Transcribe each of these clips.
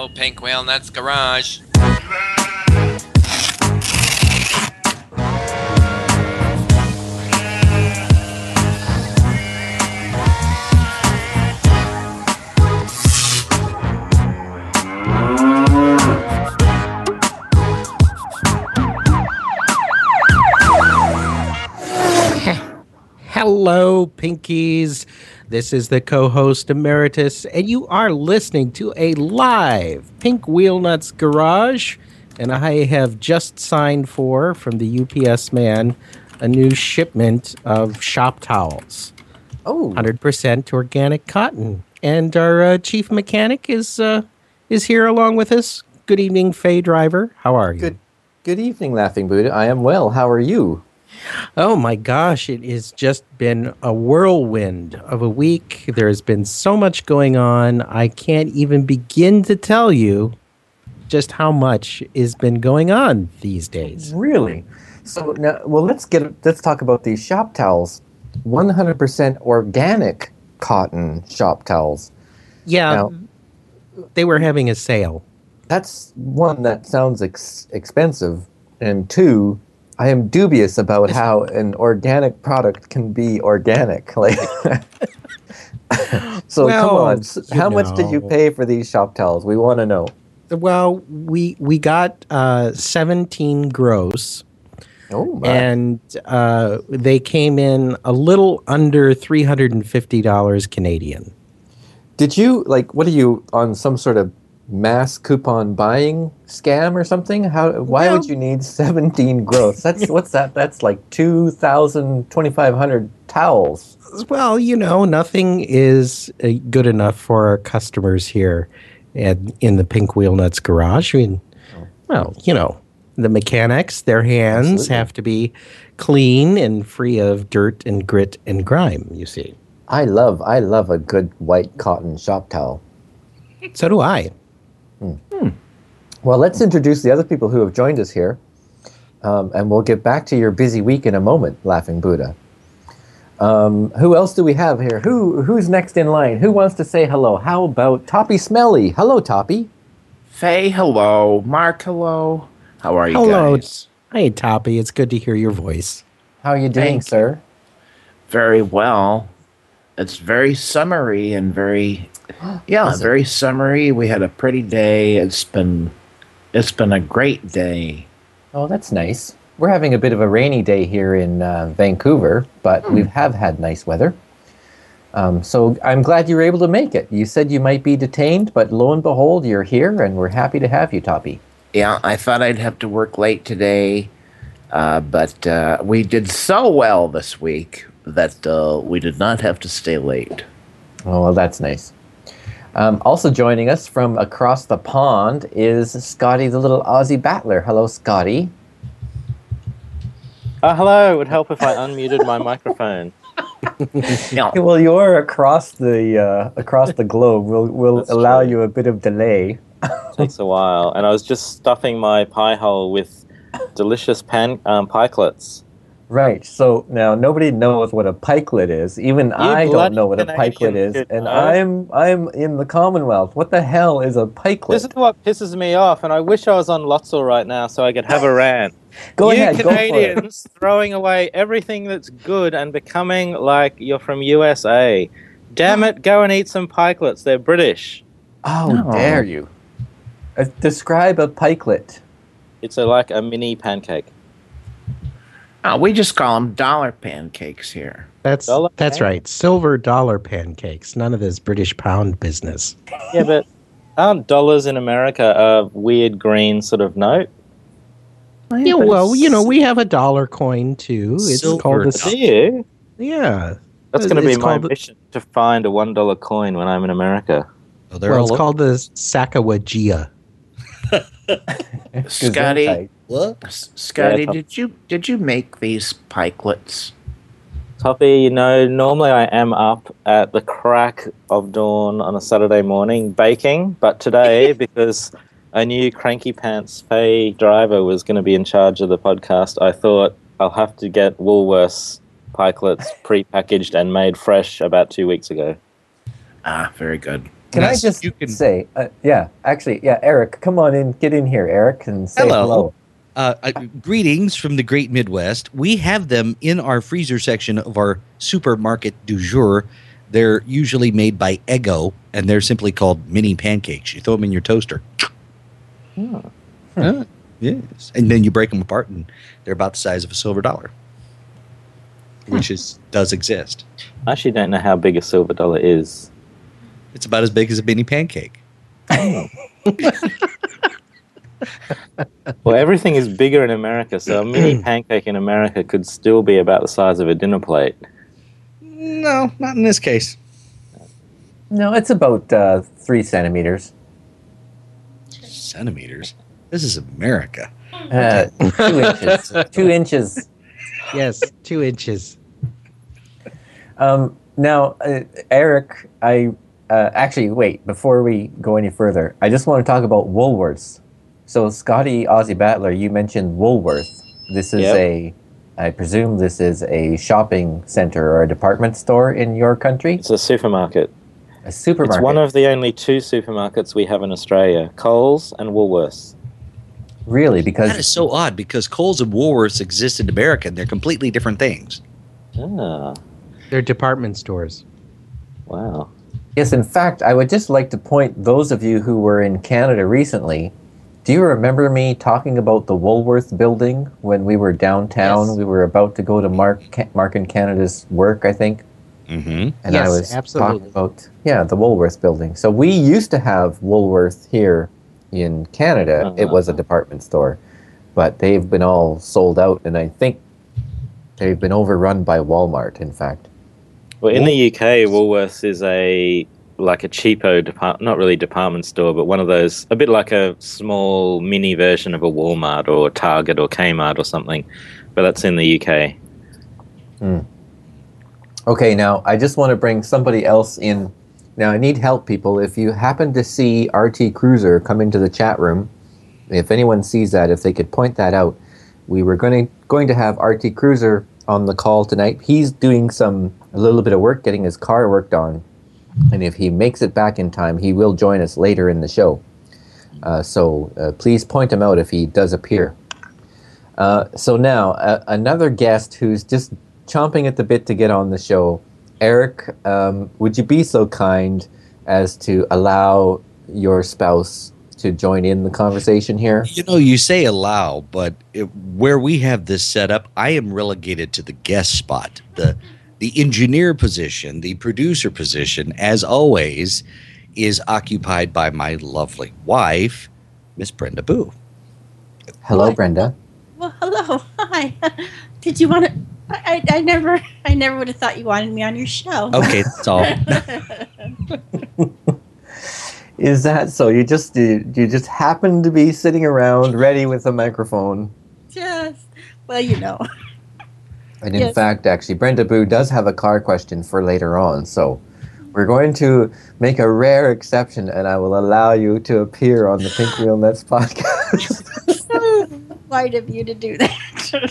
Hello, Pink Walnuts Garage. Hello, Pinkies. This is the co-host emeritus, and you are listening to a live Pink Wheelnuts Garage. And I have just signed for, from the UPS man, a new shipment of shop towels. Oh, 100% organic cotton. And our chief mechanic is here along with us. Good evening, Faye Driver. How are you? Good evening, Laughing Buddha. I am well. How are you? Oh my gosh, it has just been a whirlwind of a week. There's been so much going on. I can't even begin to tell you just how much has been going on these days. Really? So now, well, let's talk about these shop towels. 100% organic cotton shop towels. Yeah, now, they were having a sale. That's one, that sounds expensive, and two, I am dubious about how an organic product can be organic. Like, so well, come on, how much did you pay for these shop towels? We want to know. Well, we got 17 gross. Oh my! And they came in a little under $350 Canadian. Did you what are you on some sort of mass coupon buying scam or something? Why would you need 17 gross? What's that? That's like 2,000, 2,500 towels. Well, nothing is good enough for our customers here in the Pink Wheelnuts Garage. I mean, the mechanics, their hands Absolutely. have to be clean and free of dirt and grit and grime, you see. I love a good white cotton shop towel. So do I. Well, let's introduce the other people who have joined us here, and we'll get back to your busy week in a moment, Laughing Buddha. Who else do we have here? Who's next in line? Who wants to say hello? How about Toppy Smelly? Hello, Toppy. Faye, hello. Mark, hello. How are you Hello. guys? Hey, Toppy. It's good to hear your voice. How are you doing, sir? Very well. It's very summery and very summery. We had a pretty day. It's been a great day. Oh, that's nice. We're having a bit of a rainy day here in Vancouver, but we have had nice weather. So I'm glad you were able to make it. You said you might be detained, but lo and behold, you're here, and we're happy to have you, Toppy. Yeah, I thought I'd have to work late today, but we did so well this week that we did not have to stay late. Oh, well, that's nice. Also joining us from across the pond is Scotty, the little Aussie battler. Hello, Scotty. Hello. It would help if I unmuted my microphone. Well, you're across the globe. We'll allow you a bit of delay. Takes a while. And I was just stuffing my pie hole with delicious pikelets. Right. So now nobody knows what a pikelet is. Even I don't know what a pikelet is, and I'm in the Commonwealth. What the hell is a pikelet? This is what pisses me off, and I wish I was on Lotzel right now so I could have a rant. Go ahead, Canadians throwing away everything that's good and becoming like you're from USA. Damn it, go and eat some pikelets. They're British. Oh, dare you. Describe a pikelet. It's like a mini pancake. Oh, we just call them dollar pancakes here. That's right. Silver dollar pancakes. None of this British pound business. Yeah, but aren't dollars in America a weird green sort of note? Yeah, well, we have a dollar coin too. It's called a... Yeah. That's going to be my mission, to find a $1 coin when I'm in America. It's called the Sacagawea. Scotty, What? Scotty, did you make these pikelets? Toppy, normally I am up at the crack of dawn on a Saturday morning baking, but today, because I knew Cranky Pants Faye Driver was going to be in charge of the podcast, I thought I'll have to get Woolworths pikelets pre-packaged and made fresh about 2 weeks ago. Ah, very good. Can I Yes, just you can- say, Eric, come on in, get in here, Eric, and say hello. Greetings from the Great Midwest. We have them in our freezer section of our supermarket du jour. They're usually made by Eggo, and they're simply called mini pancakes. You throw them in your toaster. Yes, and then you break them apart, and they're about the size of a silver dollar, which does exist. I actually don't know how big a silver dollar is. It's about as big as a mini pancake. Well, everything is bigger in America, so a mini pancake in America could still be about the size of a dinner plate. No, not in this case. No, it's about 3 centimeters. Centimeters. This is America. 2 inches. 2 inches. Yes, 2 inches. Now, Eric, actually, wait, before we go any further, I just want to talk about Woolworths. So, Scotty Aussie Battler, you mentioned Woolworth. This is I presume this is a shopping center or a department store in your country? It's a supermarket. A supermarket. It's one of the only 2 supermarkets we have in Australia, Coles and Woolworths. Really? Because That is so odd because Kohl's and Woolworths exist in America and they're completely different things. Ah, They're department stores. wow. Yes, in fact, I would just like to point those of you who were in Canada recently. Do you remember me talking about the Woolworth building when we were downtown? Yes. We were about to go to Mark and Canada's work, I think. Mm-hmm. And Yes, I was absolutely. talking about, the Woolworth building. So we used to have Woolworth here in Canada. It was a department store, but they've been all sold out, and I think they've been overrun by Walmart, in fact. Well, in the UK, Woolworths is a cheapo not really department store, but one of those, a bit like a small mini version of a Walmart or Target or Kmart or something. But that's in the UK. Okay, now I just want to bring somebody else in. Now I need help, people. If you happen to see RT Cruiser come into the chat room, if anyone sees that, if they could point that out. We were going to have RT Cruiser on the call tonight. He's doing a little bit of work getting his car worked on. And if he makes it back in time, he will join us later in the show. So please point him out if he does appear. So now, another guest who's just chomping at the bit to get on the show. Eric, would you be so kind as to allow your spouse to join in the conversation here? You know, you say allow, but where we have this set up, I am relegated to the guest spot. The engineer position, the producer position, as always, is occupied by my lovely wife, Miss Brenda Boo. Hello, What? Brenda. Well, hello. Hi. Did you want to? I never would have thought you wanted me on your show. Okay, that's all. Is that so? You just happen to be sitting around ready with a microphone. Well, you know. And in Yes. fact, actually, Brenda Boo does have a car question for later on. So we're going to make a rare exception, and I will allow you to appear on the Pink Wheel Nets podcast. White of you to do that.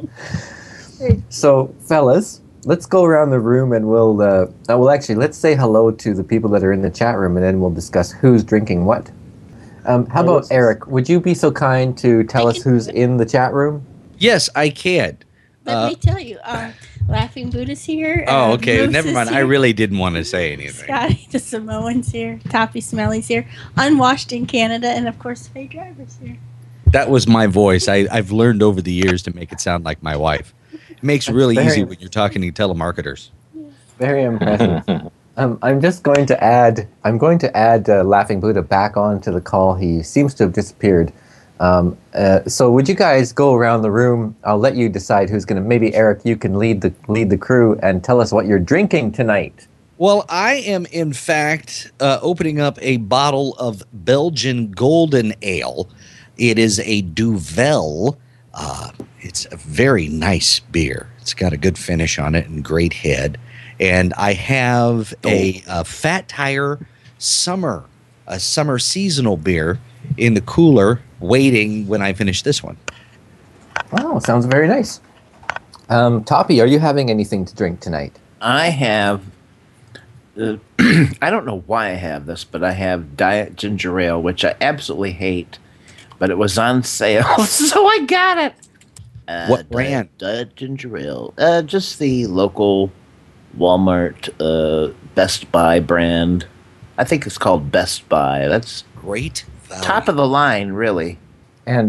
So, fellas, let's go around the room and let's say hello to the people that are in the chat room, and then we'll discuss who's drinking what. How about Eric? Would you be so kind to tell us who's in the chat room? Yes, I can. Let me tell you, Laughing Buddha's here. Oh, okay. Moose Never is mind. I here, really didn't want to say anything. Scotty the Samoan's here. Toppy Smelly's here. Unwashed in Canada, and of course, Faye Driver's here. That was my voice. I've learned over the years to make it sound like my wife. It makes it really very- easy when you're talking to telemarketers. Very impressive. I'm going to add Laughing Buddha back onto the call. He seems to have disappeared. So would you guys go around the room? I'll let you decide who's going to. Maybe Eric, you can lead the crew and tell us what you're drinking tonight. Well, I am in fact opening up a bottle of Belgian Golden Ale. It is a Duvel. It's a very nice beer. It's got a good finish on it and great head. And I have a Fat Tire summer seasonal beer in the cooler waiting when I finish this one. Wow, sounds very nice. Toppy, are you having anything to drink tonight? I have I don't know why I have this, but I have Diet Ginger Ale, which I absolutely hate, but it was on sale, so I got it. What brand? Diet Ginger Ale. Just the local Walmart, Best Buy brand. I think it's called Best Buy. That's Great value. top of the line, really. And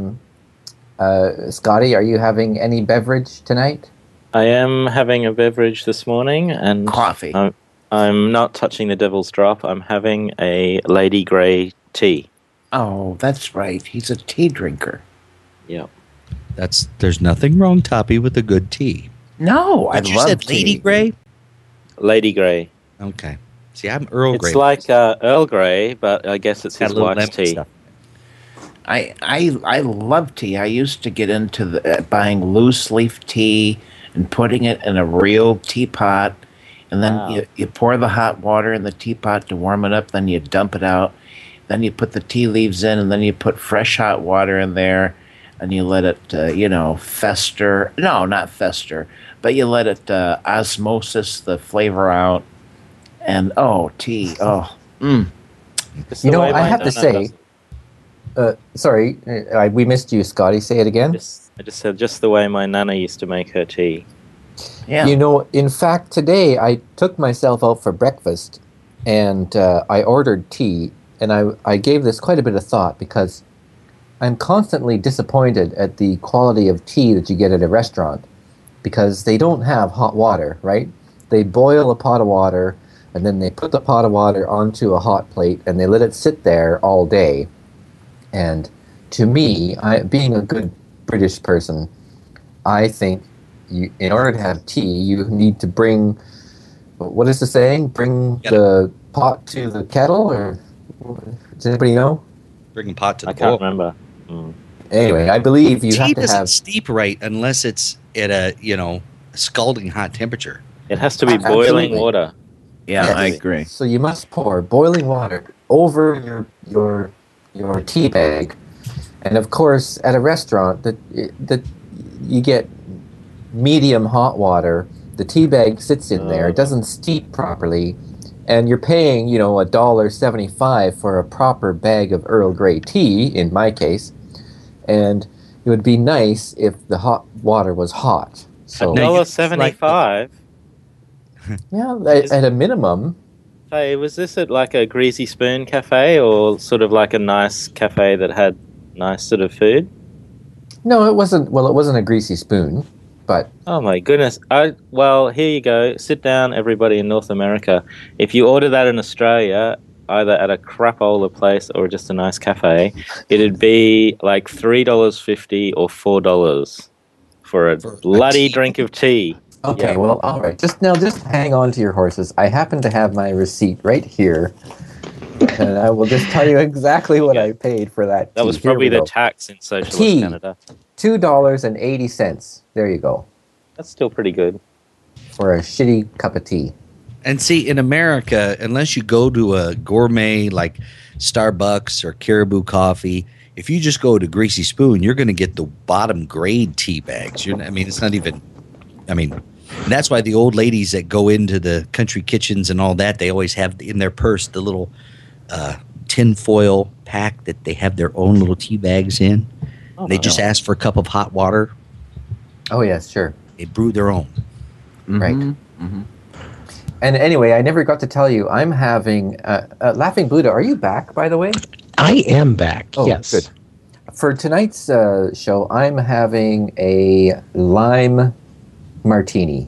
Scotty, are you having any beverage tonight? I am having a beverage this morning, and Coffee. I'm not touching the Devil's Drop. I'm having a Lady Grey tea. Oh, that's right. He's a tea drinker. Yep. There's nothing wrong, Toppy, with a good tea. No, I But you love said tea. Lady Grey? Lady Grey. Okay. See, I'm Earl Grey. It's like Earl Grey, but I guess it's Got his a little wife's lemon tea. stuff. I love tea. I used to get into buying loose leaf tea and putting it in a real teapot, and then Wow. you pour the hot water in the teapot to warm it up. Then you dump it out. Then you put the tea leaves in, and then you put fresh hot water in there, and you let it fester. No, not fester, but you let it osmosis the flavor out. And tea. Oh, Just You the know, way I my have to nana say, does it. sorry, we missed you, Scotty. Say it again. I just said just the way my nana used to make her tea. yeah. You know, in fact, today I took myself out for breakfast and I ordered tea, and I gave this quite a bit of thought because I'm constantly disappointed at the quality of tea that you get at a restaurant because they don't have hot water, right? They boil a pot of water and then they put the pot of water onto a hot plate and they let it sit there all day. And to me, being a good British person, I think in order to have tea, you need to bring, what is the saying? Bring the pot to the kettle, or does anybody know? Bring a pot to the I can't boil. remember. Mm. Anyway, I believe you Tea have to doesn't have. steep right unless it's at a scalding hot temperature. It has to be Absolutely. boiling water. Yeah, Yes. I agree. So you must pour boiling water over your tea bag, and of course, at a restaurant, that you get medium hot water. The tea bag sits in there; it doesn't steep properly, and you're paying $1.75 for a proper bag of Earl Grey tea. In my case, and it would be nice if the hot water was hot. So Now, $1.75. yeah, at a minimum. Hey, was this at like a Greasy Spoon cafe or sort of like a nice cafe that had nice sort of food? No, it wasn't. Well, it wasn't a Greasy Spoon, but Oh my goodness. Well, here you go. Sit down, everybody in North America. If you order that in Australia, either at a crapola place or just a nice cafe, it'd be like $3.50 or $4 for a bloody tea. drink of tea. okay. Yeah. Well, all right. Just hang on to your horses. I happen to have my receipt right here, and I will just tell you exactly what I paid for that. That tea. was Here probably we the go. tax in socialist Tea. Canada. $2.80. There you go That's still pretty good. for a shitty cup of tea. And see, in America, unless you go to a gourmet like Starbucks or Caribou Coffee, if you just go to Greasy Spoon, you're going to get the bottom grade tea bags. It's not even. And that's why the old ladies that go into the country kitchens and all that, they always have in their purse the little tin foil pack that they have their own little tea bags in. Oh, They just ask for a cup of hot water. Oh yes, sure. They brew their own. Right. Mhm. And anyway, I never got to tell you. I'm having Laughing Buddha. Are you back, by the way? I am back. Oh, yes. good. For tonight's show, I'm having a lime martini.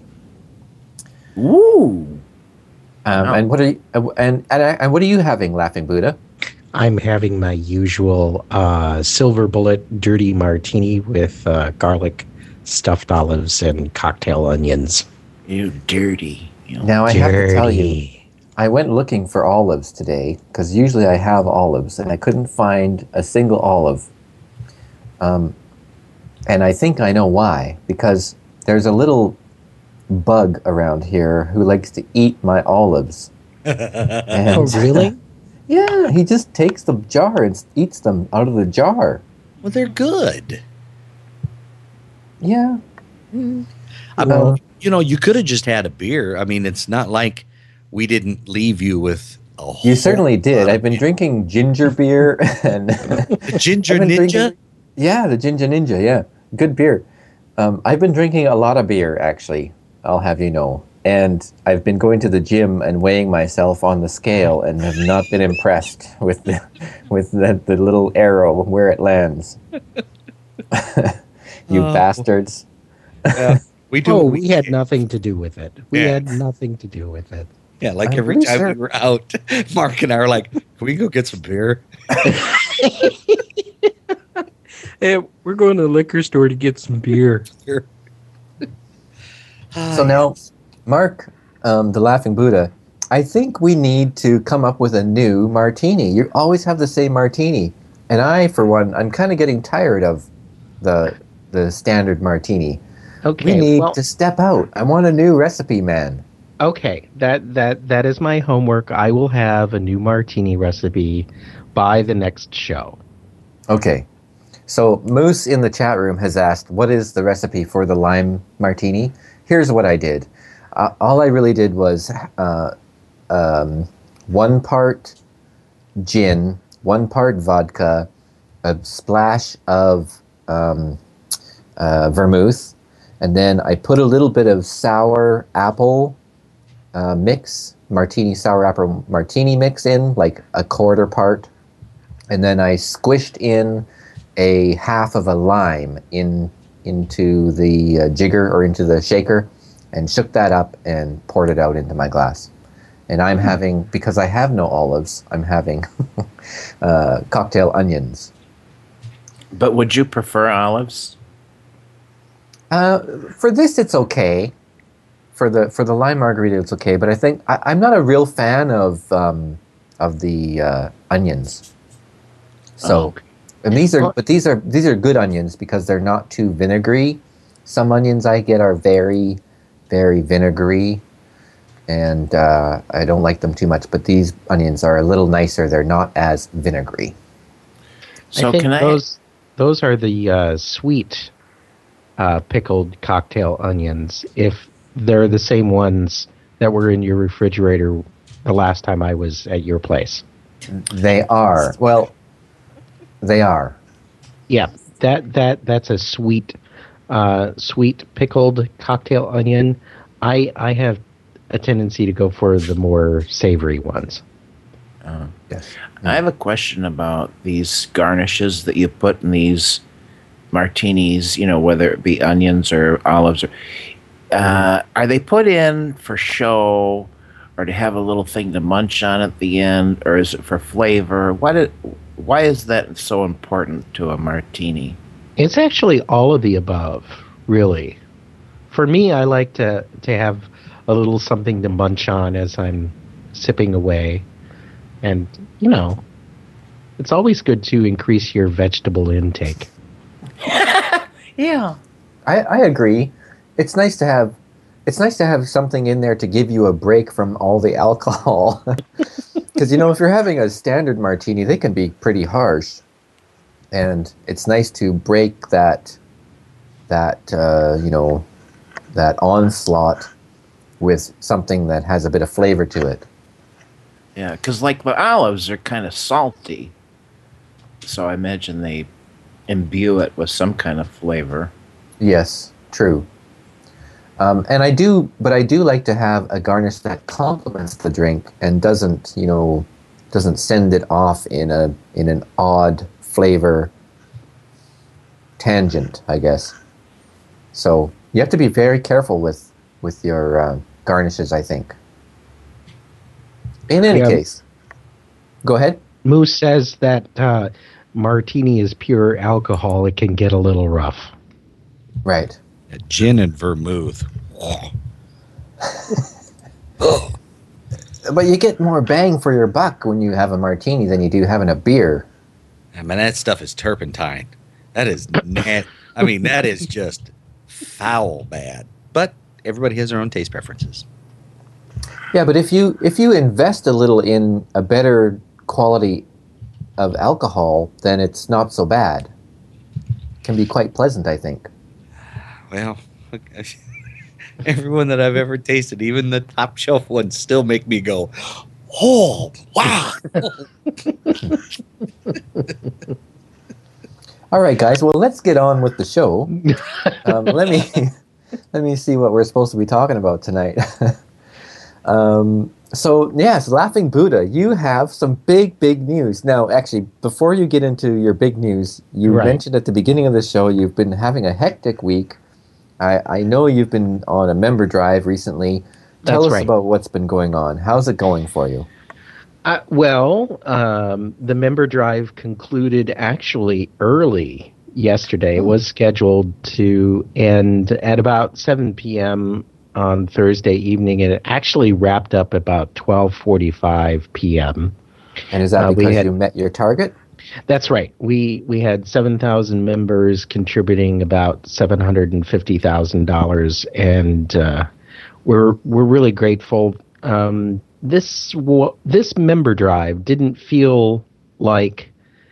Ooh. And what are you, and what are you having, Laughing Buddha? I'm having my usual silver bullet dirty martini with garlic, stuffed olives, and cocktail onions. You dirty. Now I have to tell you, Dirty. I went looking for olives today because usually I have olives, and I couldn't find a single olive. And I think I know why. Because there's a little bug around here who likes to eat my olives. And, Oh, really? Yeah, he just takes the jar and eats them out of the jar. Well, they're good. Yeah. You could have just had a beer. It's not like we didn't leave you with a whole You certainly did. lot of I've been drinking ginger beer and The Ginger I've been Ninja? drinking- yeah, the Ginger Ninja. Yeah, good beer. I've been drinking a lot of beer, actually. I'll have you know. And I've been going to the gym and weighing myself on the scale, and have not been impressed with the little arrow where it lands. You Oh. bastards! We do. Oh, we had nothing to do with it. We Yeah. had nothing to do with it. Yeah, like I'm every pretty time sure- we were out, Mark and I are like, "Can we go get some beer?" Hey, we're going to the liquor store to get some beer. So now, Mark, the Laughing Buddha, I think we need to come up with a new martini. You always have the same martini, and I, for one, I'm kind of getting tired of the standard martini. Okay, We need well, to step out. I want a new recipe, man. okay. That is my homework. I will have a new martini recipe by the next show. Okay. So Moose in the chat room has asked, what is the recipe for the lime martini? Here's what I did. All I really did was 1 part gin, 1 part vodka, a splash of vermouth, and then I put a little bit of sour apple mix, martini sour apple martini mix in, like a 1/4 part, and then I squished in a half of a lime into the jigger or into the shaker, and shook that up and poured it out into my glass. And I'm having, because I have no olives, I'm having cocktail onions. But would you prefer olives? For this, it's okay. For the lime margarita, it's okay. But I think I'm not a real fan of the onions. So, and these are good onions because they're not too vinegary. Some onions I get are very, very vinegary, and I don't like them too much. But these onions are a little nicer. They're not as vinegary. So I think can I? those are the sweet pickled cocktail onions. If they're the same ones that were in your refrigerator the last time I was at your place. They are. Well, they are. Yeah, that's a sweet pickled cocktail onion. I have a tendency to go for the more savory ones. Yes. I have a question about these garnishes that you put in these martinis, whether it be onions or olives. Are they put in for show, or to have a little thing to munch on at the end, or is it for flavor? Why is that so important to a martini? It's actually all of the above, really. For me, I like to have a little something to munch on as I'm sipping away. And, it's always good to increase your vegetable intake. Yeah. I agree. It's nice to have something in there to give you a break from all the alcohol. Because if you're having a standard martini, they can be pretty harsh, and it's nice to break that onslaught with something that has a bit of flavor to it. Yeah, because like the olives are kind of salty, so I imagine they imbue it with some kind of flavor. Yes, true. And I do like to have a garnish that complements the drink and doesn't send it off in an odd flavor tangent, I guess. So you have to be very careful with your garnishes, I think. In any case, go ahead. Moose says that martini is pure alcohol. It can get a little rough. Right. Gin and vermouth. But you get more bang for your buck when you have a martini than you do having a beer. I mean, that stuff is turpentine. That is that is just foul bad. But everybody has their own taste preferences. Yeah, but if you invest a little in a better quality of alcohol, then it's not so bad. It can be quite pleasant, I think. Well, Everyone that I've ever tasted, even the top shelf ones, still make me go, "Oh, wow!" All right, guys. Well, let's get on with the show. Let me see what we're supposed to be talking about tonight. So yes, Laughing Buddha, you have some big news. Now, actually, before you get into your big news, you mentioned at the beginning of the show you've been having a hectic week. I know you've been on a member drive recently. Tell us about what's been going on. How's it going for you? The member drive concluded actually early yesterday. It was scheduled to end at about 7 p.m. on Thursday evening, and it actually wrapped up about 12:45 p.m. And is that because you met your target? That's right. We had 7,000 members contributing about $750,000, and we're really grateful. This member drive didn't feel like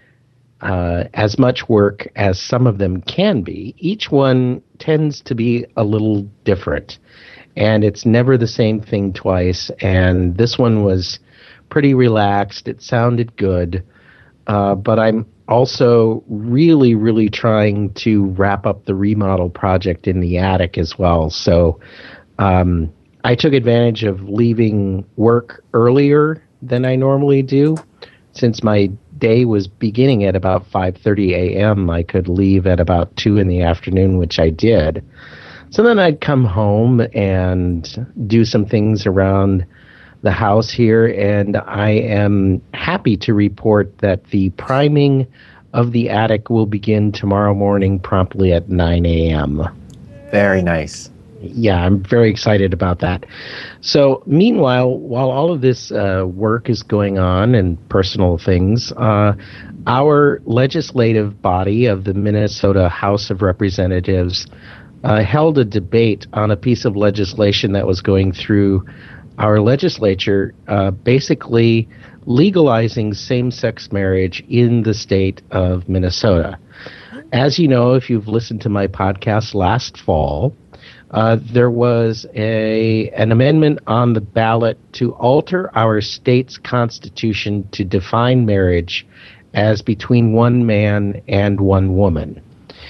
as much work as some of them can be. Each one tends to be a little different, and it's never the same thing twice. And this one was pretty relaxed. It sounded good. But I'm also really trying to wrap up the remodel project in the attic as well. So I took advantage of leaving work earlier than I normally do. Since my day was beginning at about 5:30 a.m., I could leave at about 2 in the afternoon, which I did. So then I'd come home and do some things around the house here, and I am happy to report that the priming of the attic will begin tomorrow morning promptly at 9 a.m. Very nice. Yeah, I'm very excited about that. So meanwhile, while all of this work is going on and personal things, our legislative body of the Minnesota House of Representatives held a debate on a piece of legislation that was going through our legislature, basically legalizing same-sex marriage in the state of Minnesota. As you know, if you've listened to my podcast last fall, there was an amendment on the ballot to alter our state's constitution to define marriage as between one man and one woman.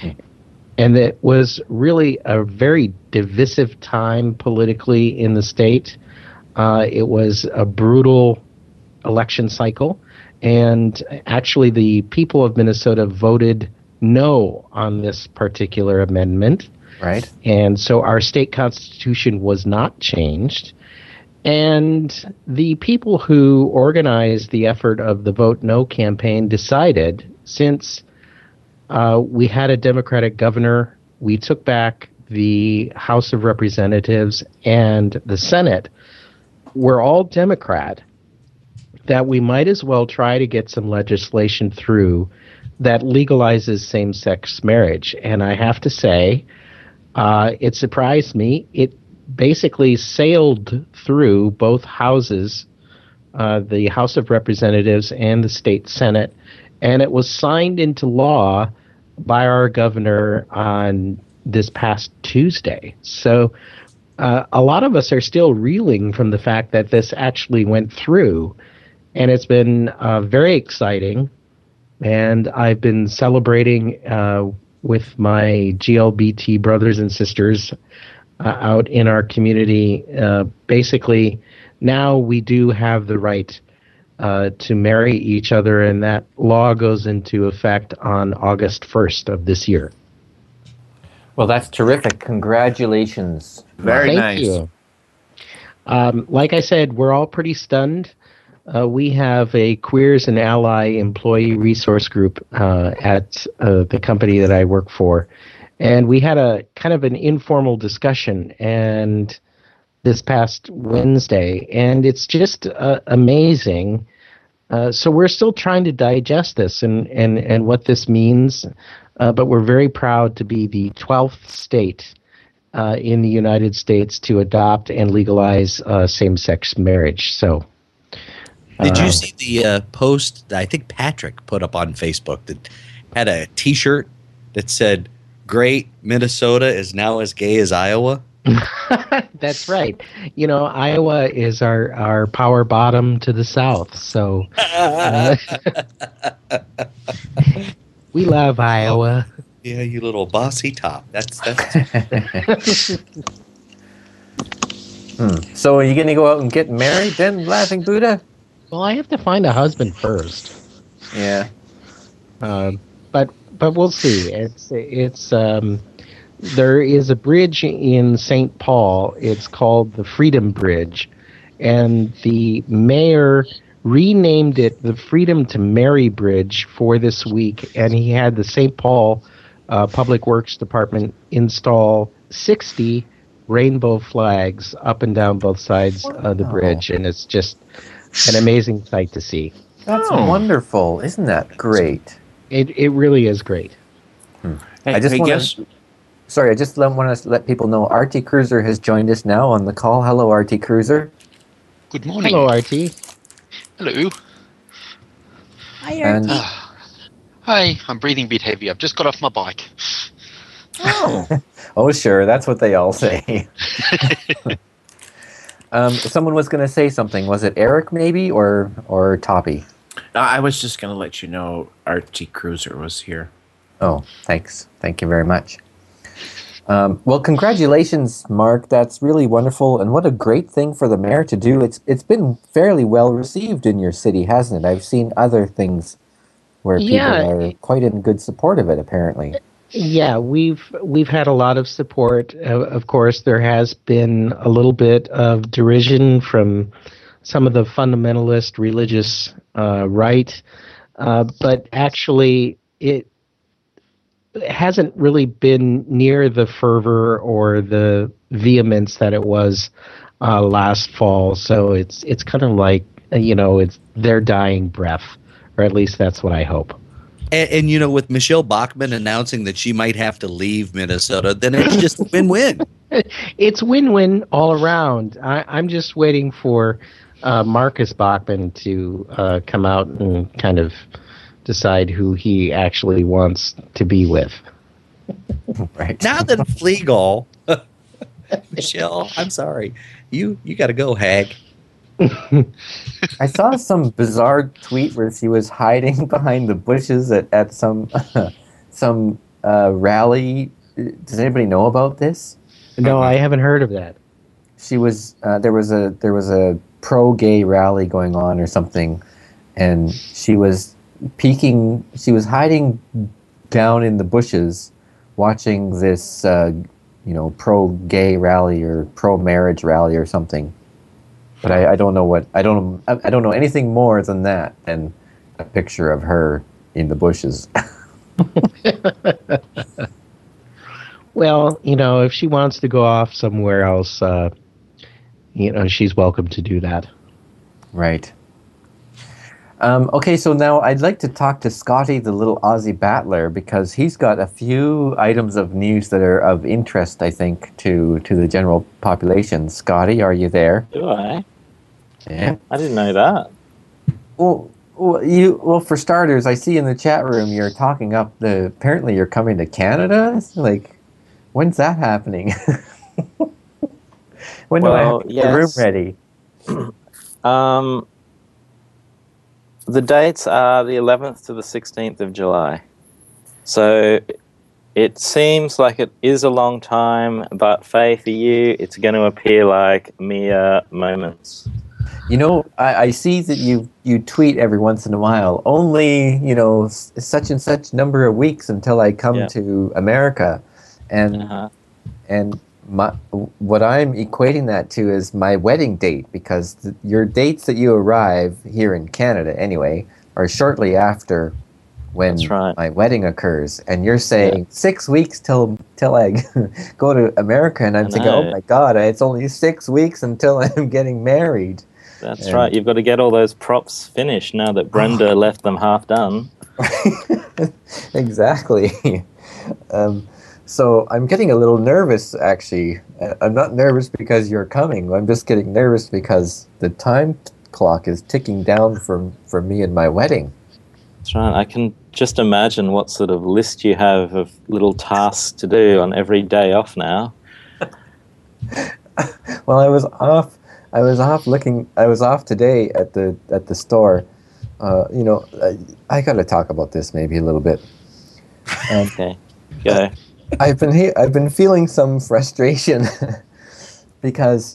And it was really a very divisive time politically in the state. It was a brutal election cycle, and actually the people of Minnesota voted no on this particular amendment. Right. And so our state constitution was not changed. And the people who organized the effort of the Vote No campaign decided, since we had a Democratic governor, we took back the House of Representatives and the Senate, we're all Democrat, that we might as well try to get some legislation through that legalizes same-sex marriage. And I have to say, it surprised me. It basically sailed through both houses, the House of Representatives and the state Senate, and it was signed into law by our governor on this past Tuesday. So a lot of us are still reeling from the fact that this actually went through, and it's been very exciting. And I've been celebrating with my GLBT brothers and sisters out in our community. Basically, now we do have the right to marry each other, and that law goes into effect on August 1st of this year. Well, that's terrific. Congratulations. Very Thank nice. you. Like I said, we're all pretty stunned. We have a Queers and Ally employee resource group at the company that I work for. And we had a kind of an informal discussion and this past Wednesday, and it's just amazing. So we're still trying to digest this and what this means, but we're very proud to be the 12th state in the United States to adopt and legalize same-sex marriage. So, Did you see the post that I think Patrick put up on Facebook that had a T-shirt that said, "Great, Minnesota is now as gay as Iowa"? That's right. You know, Iowa is our power bottom to the south. So we love Iowa. Yeah, you little bossy top. That's So are you going to go out and get married then, Laughing Buddha? Well, I have to find a husband first. Yeah. But we'll see. It's there is a bridge in St. Paul. It's called the Freedom Bridge, and the mayor renamed it the Freedom to Mary Bridge for this week, and he had the St. Paul Public Works Department install 60 rainbow flags up and down both sides of the bridge, and it's just an amazing sight to see. That's wonderful. Isn't that great? It really is great. I just want to let people know Artie Cruiser has joined us now on the call. Hello, Artie Cruiser. Good morning. Hello, Artie. Hello. Hi, And- Artie. Hi, I'm breathing a bit heavy. I've just got off my bike. Oh, sure. That's what they all say. Someone was going to say something. Was it Eric maybe or Toppy? I was just going to let you know Archie Cruiser was here. Oh, thanks. Thank you very much. Well, congratulations, Mark. That's really wonderful, and what a great thing for the mayor to do. It's been fairly well received in your city, hasn't it? I've seen other things where people are quite in good support of it, apparently. Yeah, we've had a lot of support. Of course, there has been a little bit of derision from some of the fundamentalist religious right, but actually it hasn't really been near the fervor or the vehemence that it was last fall. So it's kind of like, it's their dying breath, or at least that's what I hope. and with Michelle Bachmann announcing that she might have to leave Minnesota, then it's just a win-win. It's win-win all around. I'm just waiting for Marcus Bachmann to come out and kind of decide who he actually wants to be with. Right. Now that Fleagle, Michelle, I'm sorry, you got to go, hag. I saw some bizarre tweet where she was hiding behind the bushes at some rally. Does anybody know about this? No, I haven't heard of that. She was there was a pro-gay rally going on or something, and she was peeking. She was hiding down in the bushes, watching this pro-gay rally or pro-marriage rally or something. But I don't know what I don't know anything more than that than a picture of her in the bushes. Well, if she wants to go off somewhere else, she's welcome to do that. Right. Okay, so now I'd like to talk to Scotty, the little Aussie battler, because he's got a few items of news that are of interest, I think, to the general population. Scotty, are you there? Do I? Yeah. I didn't know that. Well, for starters, I see in the chat room you're talking up apparently you're coming to Canada. It's like, when's that happening? When do I have the room ready? The dates are the 11th to the 16th of July. So it seems like it is a long time, but Faye, for you, it's going to appear like mere moments. I see that you tweet every once in a while. Only, such and such number of weeks until I come to America. And what I'm equating that to is my wedding date, because your dates that you arrive here in Canada anyway are shortly after when my wedding occurs, and you're saying 6 weeks till I go to America, and I'm thinking, oh my God, it's only 6 weeks until I'm getting married. That's right. You've got to get all those props finished now that Brenda left them half done. Exactly. So I'm getting a little nervous, actually. I'm not nervous because you're coming. I'm just getting nervous because the time clock is ticking down for me and my wedding. That's right. I can just imagine what sort of list you have of little tasks to do on every day off now. Well, I was off. I was off looking. I was off today at the store. I got to talk about this maybe a little bit. Okay. Go. I've been feeling some frustration because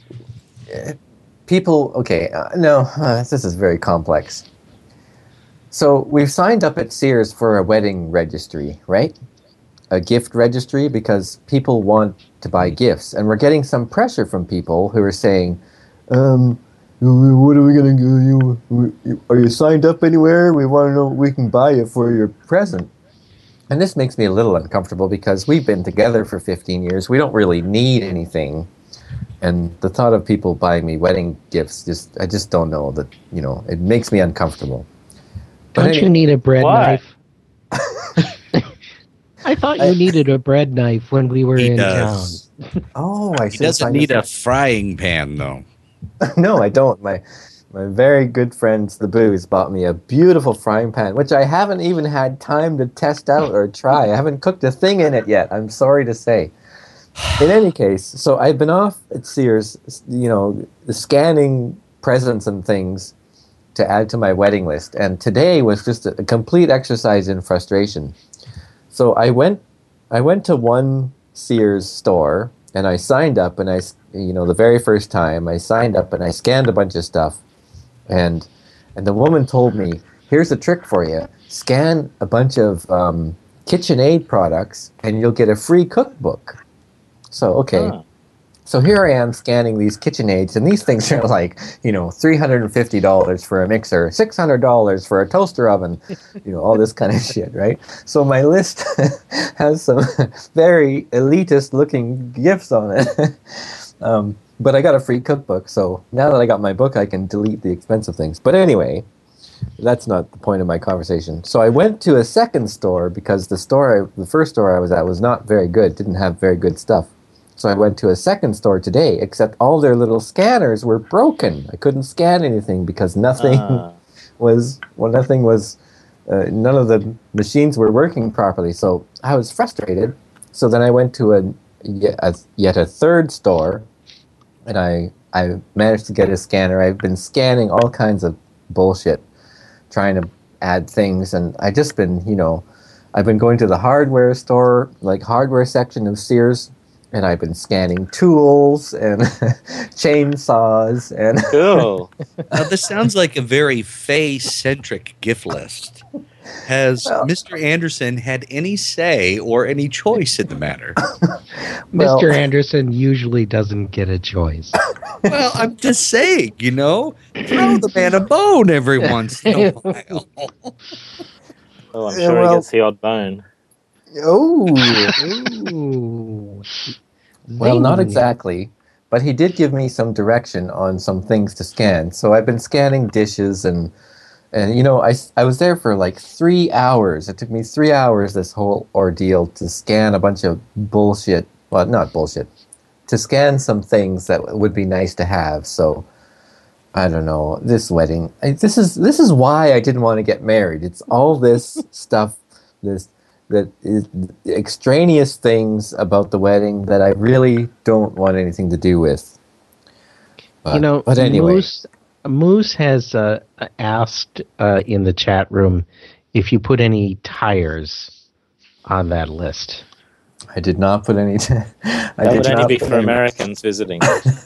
people. Okay, this is very complex. So we've signed up at Sears for a wedding registry, right? A gift registry, because people want to buy gifts, and we're getting some pressure from people who are saying, what are we going to do? Are you signed up anywhere? We want to know what we can buy you for your present. And this makes me a little uncomfortable because we've been together for 15 years. We don't really need anything. And the thought of people buying me wedding gifts, I just don't know that, it makes me uncomfortable. Don't you need a bread Why? knife? I thought you needed a bread knife when we were He in does. town. Oh, I He see. doesn't need a frying pan, though. No, I don't. My very good friends, the Boos, bought me a beautiful frying pan, which I haven't even had time to test out or try. I haven't cooked a thing in it yet, I'm sorry to say. In any case, so I've been off at Sears, scanning presents and things to add to my wedding list. And today was just a complete exercise in frustration. So I went to one Sears store and I signed up, and the very first time I signed up and I scanned a bunch of stuff, and the woman told me, here's a trick for you. Scan a bunch of KitchenAid products and you'll get a free cookbook. So, okay. Ah. So here I am scanning these KitchenAids, and these things are like, $350 for a mixer, $600 for a toaster oven, all this kind of shit, right? So my list has some very elitist-looking gifts on it. But I got a free cookbook, so now that I got my book, I can delete the expensive things. But anyway, that's not the point of my conversation. So I went to a second store because the first store I was at was not very good, didn't have very good stuff. So I went to a second store today, except all their little scanners were broken. I couldn't scan anything because none of the machines were working properly. So I was frustrated. So then I went to yet a third store, and I managed to get a scanner. I've been scanning all kinds of bullshit, trying to add things, and I've just been, I've been going to the hardware store, like hardware section of Sears, and I've been scanning tools and chainsaws and. Cool. Now, this sounds like a very Faye-centric gift list. Has Mr. Anderson had any say or any choice in the matter? Well- Mr. Anderson usually doesn't get a choice. Well, I'm just saying, throw the man a bone every once in a while. Oh, I'm Yeah, sure well- he gets the odd bone. Oh, Ooh. well, not Zing. exactly. But he did give me some direction on some things to scan. So I've been scanning dishes and I was there for like 3 hours. It took me 3 hours, this whole ordeal, to scan a bunch of bullshit. Well, not bullshit. To scan some things that would be nice to have. So I don't know. This wedding. This is why I didn't want to get married. It's all this stuff. That is extraneous things about the wedding that I really don't want anything to do with. But anyway. Moose has asked in the chat room if you put any tires on that list. I did not put any. That would only be for Americans visiting.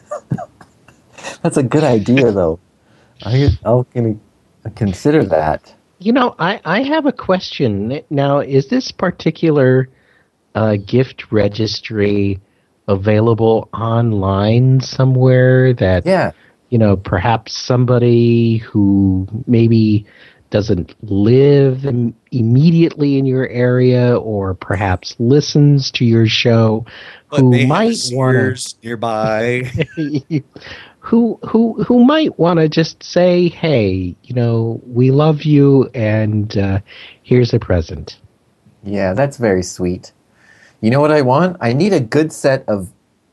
That's a good idea, though. I'll consider that. I have a question. Now, is this particular gift registry available online somewhere that, Yeah. perhaps somebody who maybe doesn't live immediately in your area or perhaps listens to your show But who they might have want Sears nearby. who might want to just say, hey, we love you and here's a present. Yeah, that's very sweet. You know what I want? I need a good set of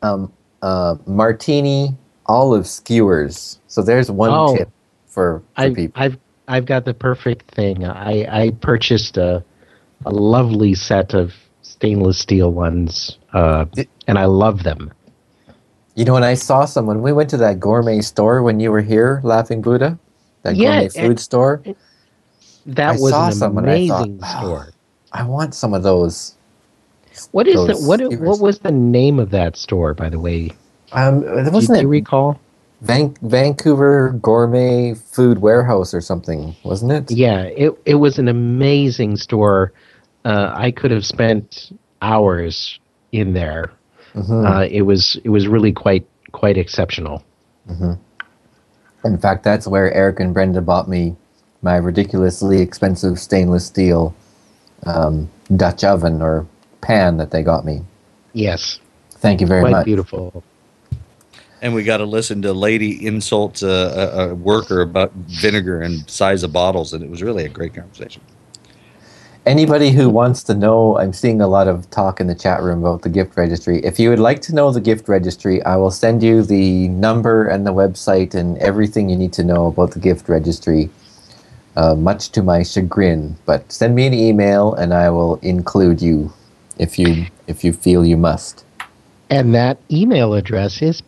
martini olive skewers. So there's one tip for people. I've got the perfect thing. I purchased a lovely set of stainless steel ones, and I love them. You know, when I saw someone, we went to that gourmet store when you were here, Laughing Buddha, that gourmet food store. That I was saw an some and I thought, amazing store. I want some of those. What is those what skewers. was the name of that store, by the way? Wasn't Do you it recall? Vancouver Gourmet Food Warehouse or something? Wasn't it? Yeah, it was an amazing store. I could have spent hours in there. It was really quite exceptional. In fact, that's where Eric and Brenda bought me my ridiculously expensive stainless steel Dutch oven or pan that they got me. Yes, Thank you very quite much. beautiful. And we got to listen to lady insult a worker about vinegar and size of bottles, and it was really a great conversation. Anybody who wants to know, I'm seeing a lot of talk in the chat room about the gift registry. If you would like to know the gift registry, I will send you the number and the website and everything you need to know about the gift registry, much to my chagrin. But send me an email and I will include you if you feel you must. And that email address is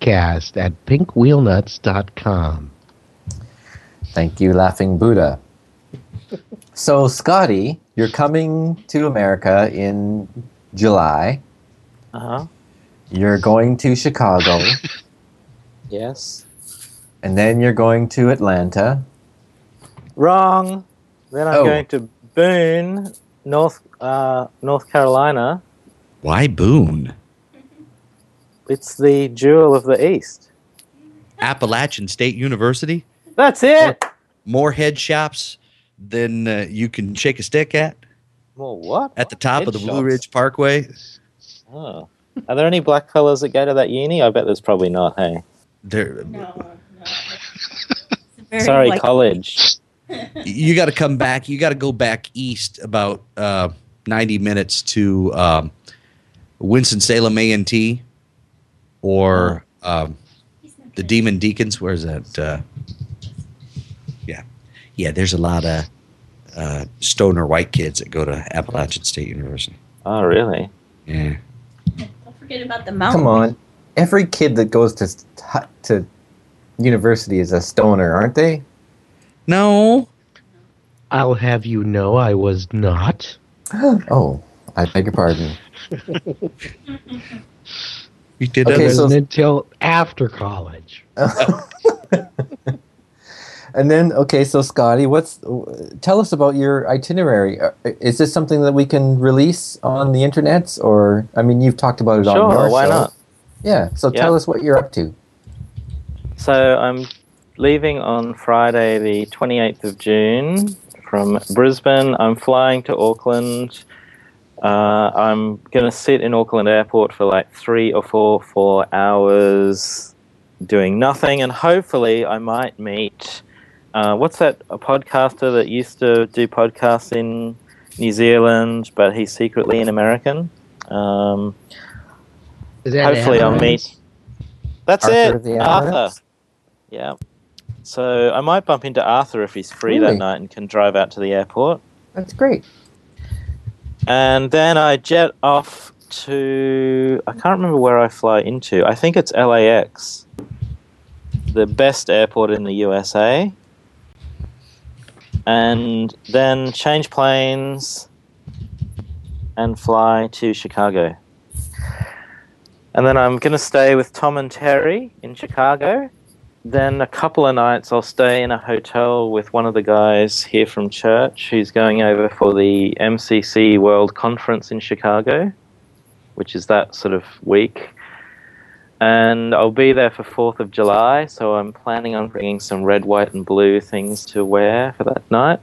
podcast@pinkwheelnuts.com. Thank you, Laughing Buddha. So, Scotty, you're coming to America in July. Uh-huh. You're going to Chicago, Yes. and then you're going to Atlanta. Wrong. Then I'm Oh. going to Boone, North Carolina. Why Boone? It's the jewel of the East. Appalachian State University? That's it. More head shops than you can shake a stick at? Well, what? At the top Head of the Blue shops? Ridge Parkway? Oh. Are there any black fellas that go to that uni? I bet there's probably not, hey? There, No. It's very Sorry, like- college. you got to come back. You got to go back east about 90 minutes to Winston-Salem A&T or the Demon Deacons. Where's that? Yeah, there's a lot of stoner white kids that go to Appalachian State University. Oh, really? Yeah. Don't forget about the mountain. Come on. Every kid that goes to university is a stoner, aren't they? No. I'll have you know I was not. Oh, I beg your pardon. You did Okay, It that? so- wasn't until after college. And then, okay, so Scotty, tell us about your itinerary. Is this something that we can release on the internet, or I mean, you've talked about it on Sure, your why show. not? Yeah. So Yeah. tell us what you're up to. So I'm leaving on Friday, the 28th of June from Brisbane. I'm flying to Auckland. I'm going to sit in Auckland Airport for like 3 or 4 hours doing nothing, and hopefully I might meet... what's that a podcaster that used to do podcasts in New Zealand, but he's secretly an American? Is that Hopefully I'll Alan? meet... That's Arthur it, the Arthur. Alan? Yeah. So I might bump into Arthur if he's free Really? that night and can drive out to the airport. That's great. And then I jet off to... I can't remember where I fly into. I think it's LAX. The best airport in the USA. And then change planes and fly to Chicago. And then I'm going to stay with Tom and Terry in Chicago. Then a couple of nights I'll stay in a hotel with one of the guys here from church who's going over for the MCC World Conference in Chicago, which is that sort of week. And I'll be there for 4th of July, so I'm planning on bringing some red, white, and blue things to wear for that night.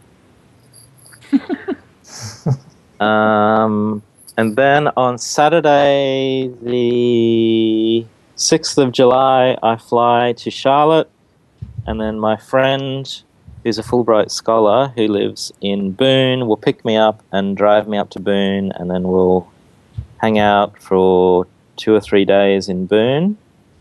And then on Saturday, the 6th of July, I fly to Charlotte, and then my friend, who's a Fulbright scholar who lives in Boone, will pick me up and drive me up to Boone, and then we'll hang out for 2 or 3 days in Boone.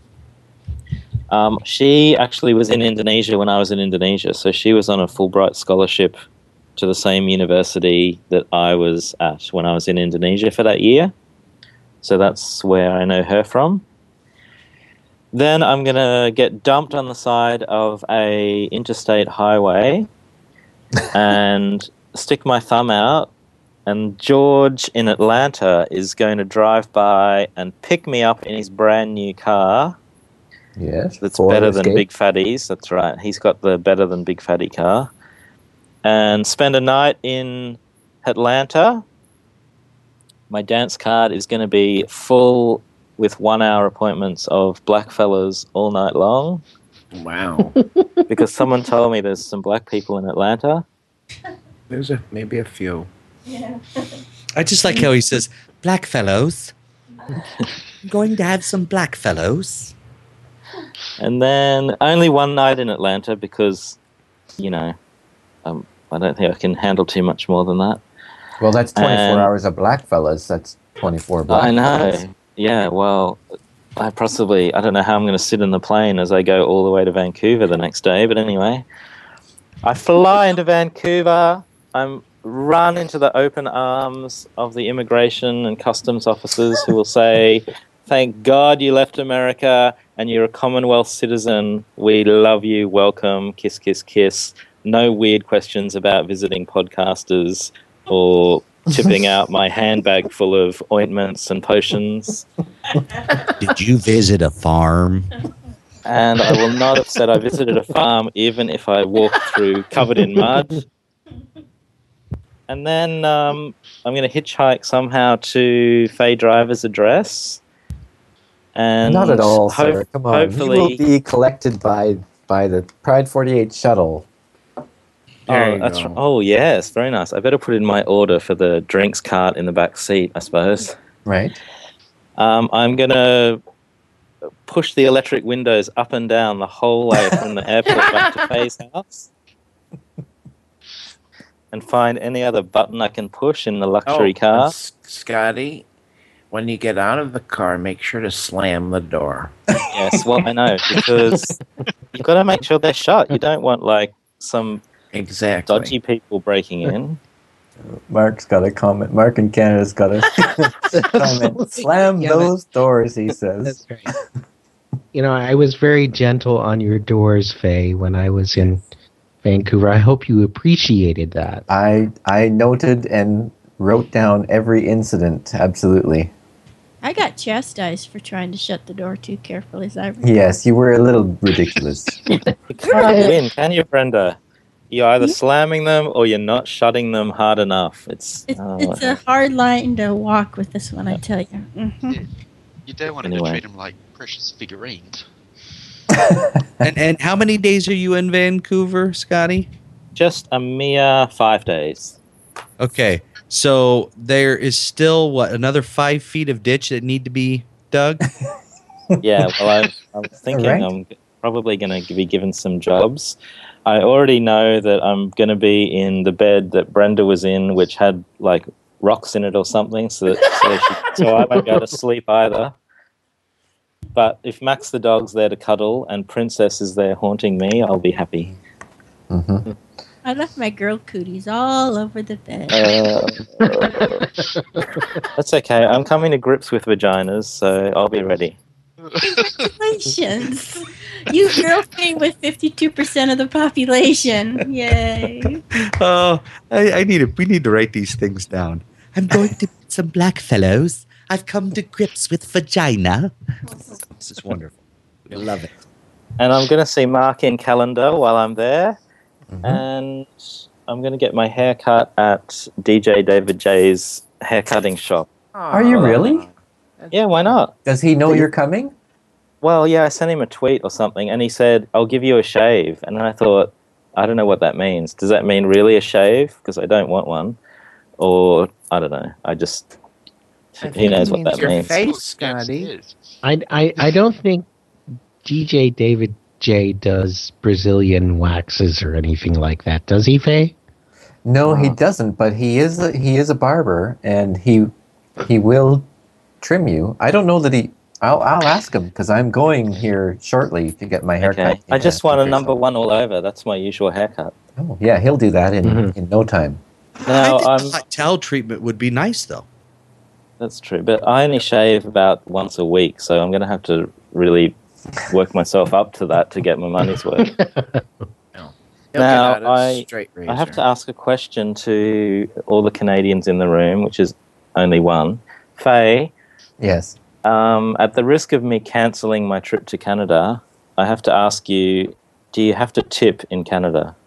She actually was in Indonesia when I was in Indonesia, so she was on a Fulbright scholarship to the same university that I was at when I was in Indonesia for that year. So that's where I know her from. Then I'm going to get dumped on the side of a interstate highway and stick my thumb out, and George in Atlanta is going to drive by and pick me up in his brand new car. Yes. That's Ford better than Escape. Big Fatty's. That's right. He's got the better than Big Fatty car. And spend a night in Atlanta. My dance card is going to be full with 1 hour appointments of blackfellas all night long. Wow. Because someone told me there's some black people in Atlanta. There's maybe a few. Yeah. I just like how he says, black fellows. I'm going to have some black fellows. And then only one night in Atlanta because, I don't think I can handle too much more than that. Well, that's 24 And- hours of black fellas. That's 24 black I know. fellas. Yeah, well, I don't know how I'm going to sit in the plane as I go all the way to Vancouver the next day. But anyway, I fly into Vancouver. I'm run into the open arms of the immigration and customs officers who will say, "Thank God you left America and you're a Commonwealth citizen. We love you. Welcome. Kiss, kiss, kiss. No weird questions about visiting podcasters or tipping out my handbag full of ointments and potions." Did you visit a farm? And I will not have said I visited a farm even if I walked through covered in mud. And then I'm going to hitchhike somehow to Faye Driver's address. And Not at all, sir. Come on. Hopefully, You will be collected by the Pride 48 shuttle. There you that's go. right. Oh, yes, very nice. I better put in my order for the drinks cart in the back seat, I suppose. Right. I'm going to push the electric windows up and down the whole way from the airport back to Faye's house. And find any other button I can push in the luxury car. and Scotty, when you get out of the car, make sure to slam the door. Yes, well, I know, because you've got to make sure they're shut. You don't want, some Exactly. dodgy people breaking in. Mark's got a comment. Mark in Canada's got a comment. Slam Yeah, those doors, he says. That's right. I was very gentle on your doors, Faye, when I was in Vancouver. I hope you appreciated that. I noted and wrote down every incident, absolutely. I got chastised for trying to shut the door too carefully, as I recall. Yes, you were a little ridiculous. You can't win, can you, Brenda? You're either slamming them or you're not shutting them hard enough. It's It's a hard line to walk with this one, I tell you. Mhm. You don't want Anyway. to treat them like precious figurines. And how many days are you in Vancouver, Scotty? just a mere 5 days. Okay, so there is still, another 5 feet of ditch that need to be dug? Yeah, well, I'm thinking Alright. I'm probably going to be given some jobs. I already know that I'm going to be in the bed that Brenda was in, which had rocks in it or something, so I won't be able to sleep either. But if Max the dog's there to cuddle and Princess is there haunting me, I'll be happy. Hmm. I left my girl cooties all over the bed. That's okay. I'm coming to grips with vaginas, so I'll be ready. Congratulations. You girls came with 52% of the population. Yay. Oh, we need to write these things down. I'm going to meet some black fellows. I've come to grips with vagina. This is wonderful. I love it. And I'm going to see Mark in Calendar while I'm there. Mm-hmm. And I'm going to get my hair cut at DJ David J's haircutting shop. Are you really? Yeah, why not? Does he know you're coming? Well, yeah, I sent him a tweet or something, and he said, "I'll give you a shave." And I thought, I don't know what that means. Does that mean really a shave? Because I don't want one. Or, I don't know. He knows what that your means. face, Yes, Scotty. it is. I don't think DJ David J does Brazilian waxes or anything like that. Does he, Faye? No, he doesn't. But he is a barber, and he will trim you. I don't know that he. I'll ask him because I'm going here shortly to get my haircut. Okay. I just want a number one all over. That's my usual haircut. Oh, yeah, he'll do that in Mhm. no time. Now, I think hot towel treatment would be nice, though. That's true, but I only shave about once a week, so I'm going to have to really work myself up to that to get my money's worth. He'll Now, get out a straight razor. I have to ask a question to all the Canadians in the room, which is only one. Faye, Yes. at the risk of me cancelling my trip to Canada, I have to ask you, do you have to tip in Canada?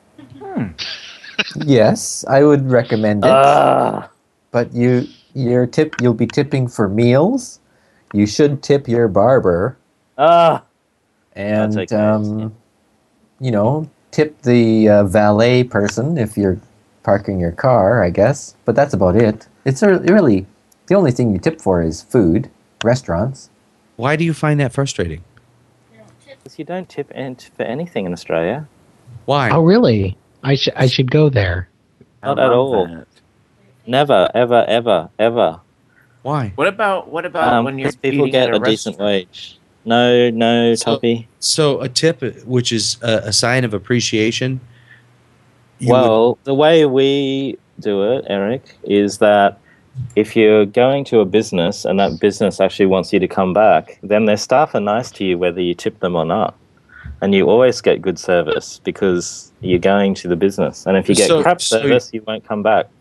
Yes, I would recommend it. Ah, But you'll be tipping for meals. You should tip your barber, and take notes, tip the valet person if you're parking your car, I guess. But that's about it. It's really the only thing you tip for is food, restaurants. Why do you find that frustrating? because you don't tip for anything in Australia. Why? Oh, really? I should go there. Not at all. That. Never, ever, ever, ever. Why? What about when you're Because people eating get at a decent restaurant? wage. No, So- Toppy. So a tip, which is a sign of appreciation. The way we do it, Eric, is that if you're going to a business and that business actually wants you to come back, then their staff are nice to you whether you tip them or not. And you always get good service because you're going to the business. And if you get crap service, you won't come back.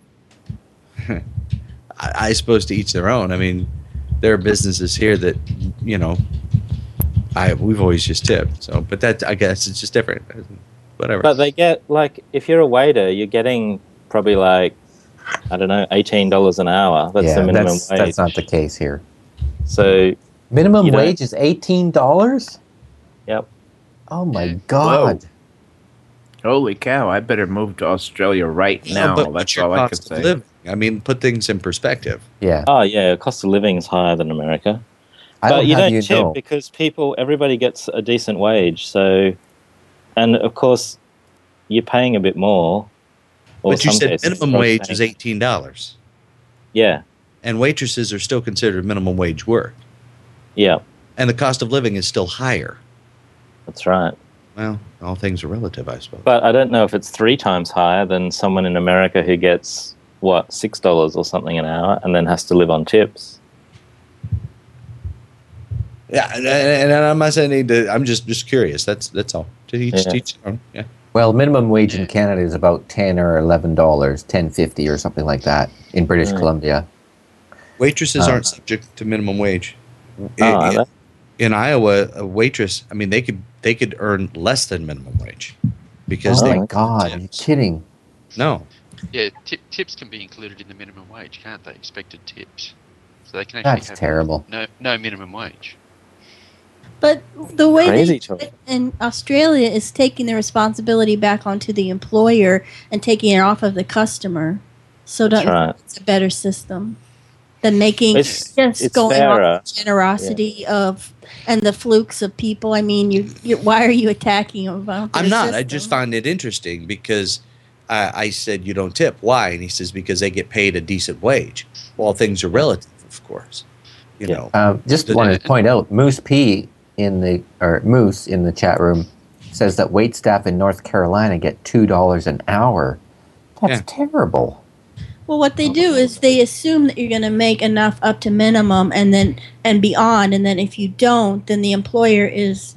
I suppose to each their own. I mean, there are businesses here that, we've always just tipped. So, but that, I guess it's just different. Whatever. But they get, if you're a waiter, you're getting probably $18 an hour. That's the minimum wage. That's not the case here. So Minimum wage is $18? Yep. Oh my God. Holy cow, I better move to Australia right now. But That's what's your all I can cost of say. living? I mean, put things in perspective. Yeah. Oh yeah, cost of living is higher than America. I But you have don't you tip know. because everybody gets a decent wage. So, and of course, you're paying a bit more. Or But you some said cases minimum they're wage paying- is $18. Yeah, And waitresses are still considered minimum wage work. yeah, And the cost of living is still higher. that's right. Well, all things are relative, I suppose. But I don't know if it's 3 times higher than someone in America who gets $6 or something an hour and then has to live on tips. Yeah, and I'm not saying I'm just curious. That's all. To each their own. Yeah. Well, minimum wage in Canada is about $10 or $11, $10.50 or something like that in British Columbia. Waitresses aren't subject to minimum wage. Are they? In Iowa, a waitress, I mean, they could earn less than minimum wage because Oh they my God, you're kidding. no. Yeah, tips can be included in the minimum wage, can't they? Expected tips. So they can actually That's have terrible. no minimum wage. But the way Crazy they talk. do it in Australia is taking the responsibility back onto the employer and taking it off of the customer. So That's right. it's a better system than making It's just going fairer. off the generosity of and the flukes of people. I mean, you why are you attacking them about their I'm not. I system? just find it interesting because I said you don't tip. Why? And he says because they get paid a decent wage. Well, things are relative, of course. You know. Just wanted to point out, Moose in the chat room says that wait staff in North Carolina get $2 an hour. That's terrible. Well, what they do is they assume that you're going to make enough up to minimum and beyond, and then if you don't, then the employer is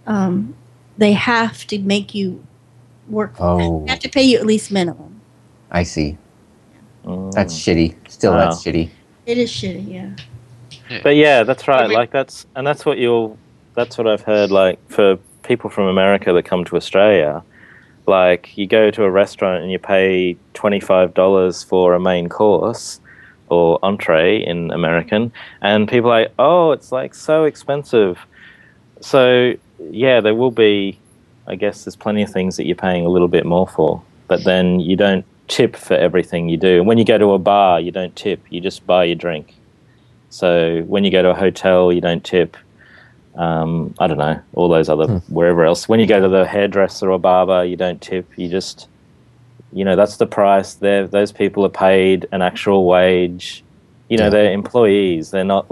they have to make you work. Oh. They have to pay you at least minimum. I see. Mm. That's shitty. Still, Wow. that's shitty. It is shitty, yeah. But yeah, that's right. I mean- That's what I've heard. For people from America that come to Australia, you go to a restaurant and you pay $25 for a main course or entree in American, and people are like, oh, it's so expensive. So yeah, there will be. I guess there's plenty of things that you're paying a little bit more for, but then you don't tip for everything you do. And when you go to a bar, you don't tip. You just buy your drink. So when you go to a hotel, you don't tip. I don't know, all those other, wherever else. When you go to the hairdresser or barber, you don't tip. You just, that's the price. Those people are paid an actual wage. They're employees. They're not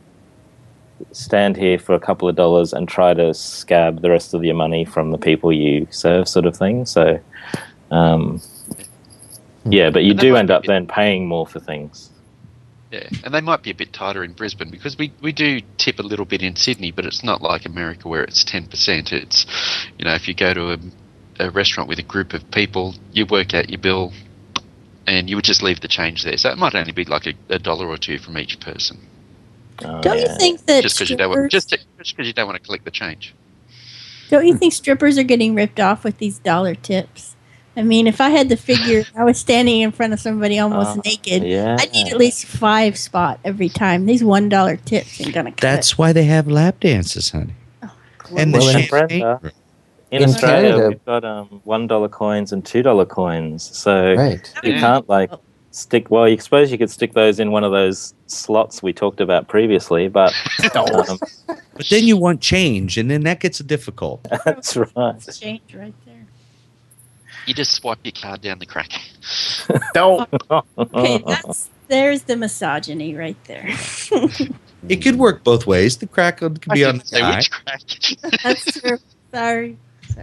stand here for a couple of dollars and try to scab the rest of your money from the people you serve, sort of thing. So, yeah, but you And that do might end be up it. then paying more for things. Yeah, and they might be a bit tighter in Brisbane because we do tip a little bit in Sydney, but it's not like America where it's 10%. It's, if you go to a restaurant with a group of people, you work out your bill, and you would just leave the change there. So it might only be like a dollar or two from each person. Don't you think that Just because you don't want to collect the change. Don't you think strippers are getting ripped off with these dollar tips? I mean, if I had to figure I was standing in front of somebody almost naked, I'd need at least 5 spot every time. These $1 tips ain't gonna cut. That's why they have lap dances, honey. And the champagne. In Australia, Canada, we've got $1 coins and $2 coins. So you can't stick. Well, I suppose you could stick those in one of those slots we talked about previously, but but then you want change, and then that gets difficult. That's right. Change right there. You just swipe your card down the crack. No. Okay, there's the misogyny right there. It could work both ways. The crack could be on the guy. Which crack? That's true. Sorry.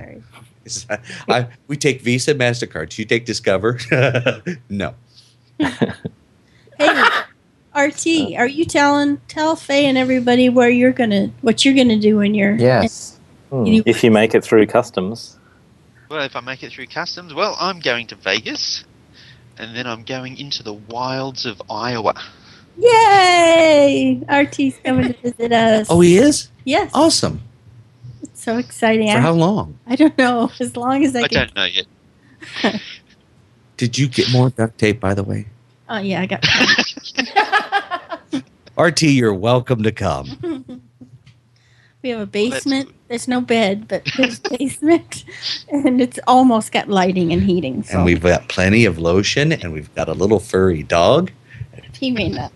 We take Visa, MasterCard. You take Discover? No. Hey, RT, are you tell Faye and everybody what you're gonna do when you're yes. If you make it through customs. Well, if I make it through customs, I'm going to Vegas, and then I'm going into the wilds of Iowa. Yay! RT's coming to visit us. Oh, he is? Yes. Awesome. It's so exciting. For how long? I don't know. As long as I can. don't know yet. Did you get more duct tape, by the way? Oh, yeah, I got RT, you're welcome to come. We have a basement. There's no bed, but there's a basement. And it's almost got lighting and heating. So. And we've got plenty of lotion, and we've got a little furry dog. He may not.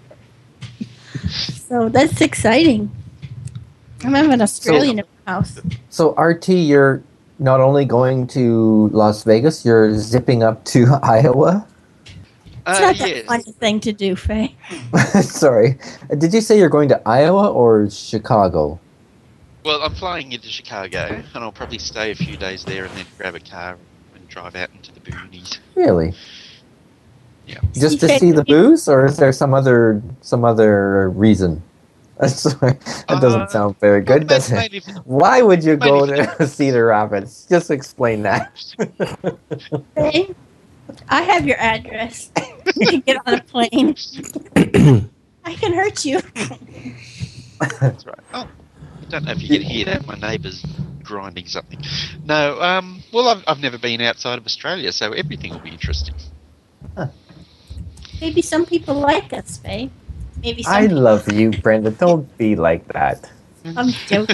So that's exciting. I'm having an Australian in my house. So, RT, you're not only going to Las Vegas, you're zipping up to Iowa? It's not that funny thing to do, Faye. Sorry. Did you say you're going to Iowa or Chicago? Well, I'm flying into Chicago, and I'll probably stay a few days there and then grab a car and drive out into the boonies. Really? Yeah. Just to see the booze, or is there some other reason? Sorry, that doesn't sound very good, does it? Why would you go to Cedar Rapids? Just explain that. Hey, I have your address. You can get on a plane. I can hurt you. That's right. Oh, I don't know if you can hear that. My neighbour's grinding something. No, well, I've never been outside of Australia, so everything will be interesting. Huh. Maybe some people like us, Faye. Maybe some I people. love you, Brenda. Don't be like that. I'm joking.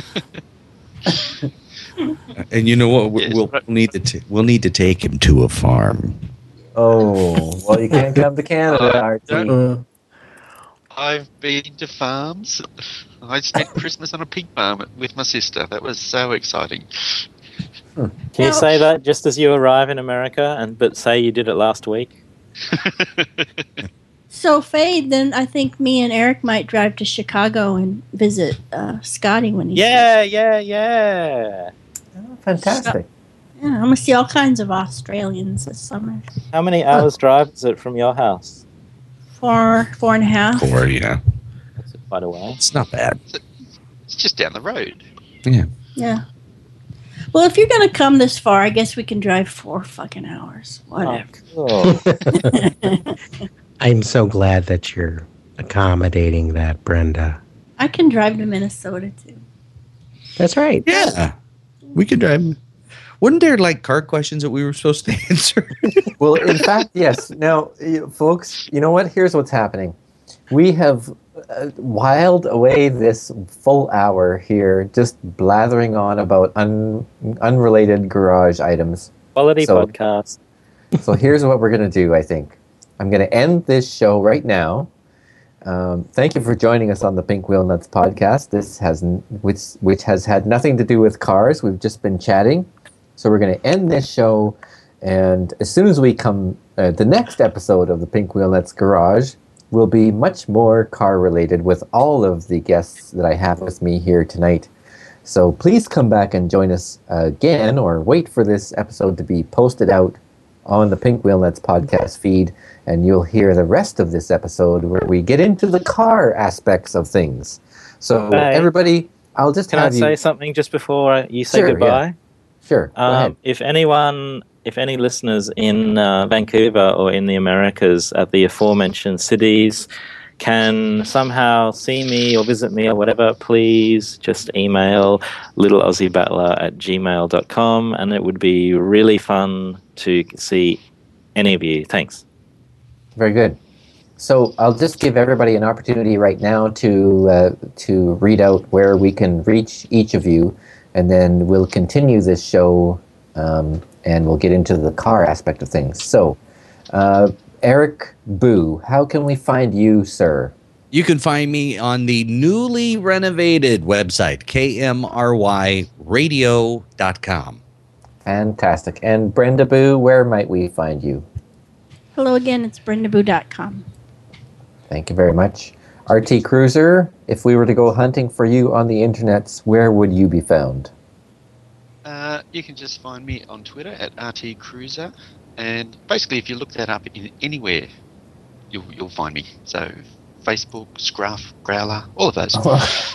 And you know what? We'll need to take him to a farm. Oh, well, you can't come to Canada, RT. I've been to farms. I spent Christmas on a pig farm with my sister. That was so exciting. Can you say that just as you arrive in America, but say you did it last week? So, Faye, then I think me and Eric might drive to Chicago and visit Scotty when he's Yeah. Oh, fantastic. Yeah, I'm going to see all kinds of Australians this summer. How many hours drive is it from your house? 4.5. 4, yeah. That's quite a way. It's not bad. It's just down the road. Yeah. Yeah. Well, if you're going to come this far, I guess we can drive 4 fucking hours. Whatever. Oh, cool. I'm so glad that you're accommodating that, Brenda. I can drive to Minnesota, too. That's right. Yeah. We could drive. Wasn't there car questions that we were supposed to answer? Well, in fact, yes. Now, folks, you know what? Here's what's happening. We have wiled away this full hour here just blathering on about unrelated garage items. Quality podcast. So here's what we're going to do, I think. I'm going to end this show right now. Thank you for joining us on the Pink Wheel Nuts podcast. Which has had nothing to do with cars. We've just been chatting. So we're going to end this show, and as soon as we come, the next episode of the Pink Wheel Nuts Garage will be much more car-related with all of the guests that I have with me here tonight. So please come back and join us again, or wait for this episode to be posted out on the Pink Wheel Nuts podcast feed, and you'll hear the rest of this episode where we get into the car aspects of things. So Hey. everybody, I'll just Can I have you... say something just before you say Sure, goodbye? yeah. Sure, go ahead. If any listeners in Vancouver or in the Americas at the aforementioned cities can somehow see me or visit me or whatever, please just email littleaussiebattler@gmail.com, and it would be really fun to see any of you. Thanks. Very good. So I'll just give everybody an opportunity right now to read out where we can reach each of you, and then we'll continue this show and we'll get into the car aspect of things. So, Eric Boo, how can we find you, sir? You can find me on the newly renovated website, kmryradio.com. Fantastic. And Brenda Boo, where might we find you? Hello again, it's brendaboo.com. Thank you very much. RT Cruiser, if we were to go hunting for you on the internets, where would you be found? You can just find me on Twitter at RT Cruiser, and basically, if you look that up in anywhere, you'll find me. So, Facebook, Scruff, Growler, all of those.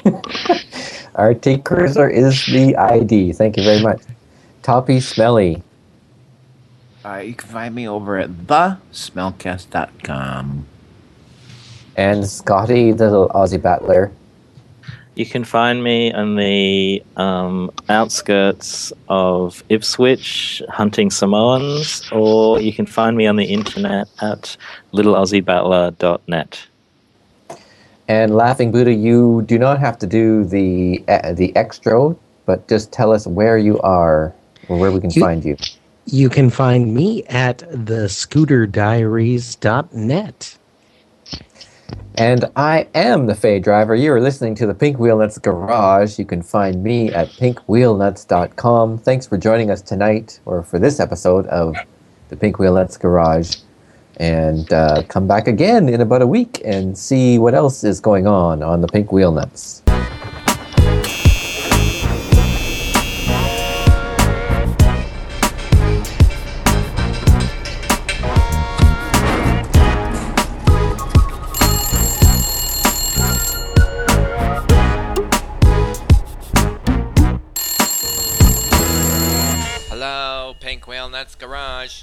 RT Cruiser is the ID. Thank you very much. Toppy Smelly. You can find me over at thesmellcast.com. And Scotty, the little Aussie battler. You can find me on the outskirts of Ipswich hunting Samoans, or you can find me on the internet at littleaussiebattler.net. And Laughing Buddha, you do not have to do the extra, but just tell us where you are or where we can find you. You can find me at thescooterdiaries.net. And I am the Fay Driver. You are listening to the Pink Wheel Nuts Garage. You can find me at pinkwheelnuts.com. Thanks for joining us tonight, or for this episode of the Pink Wheel Nuts Garage. And come back again in about a week and see what else is going on the Pink Wheel Nuts. Hello, Pink Wheel Nuts Garage.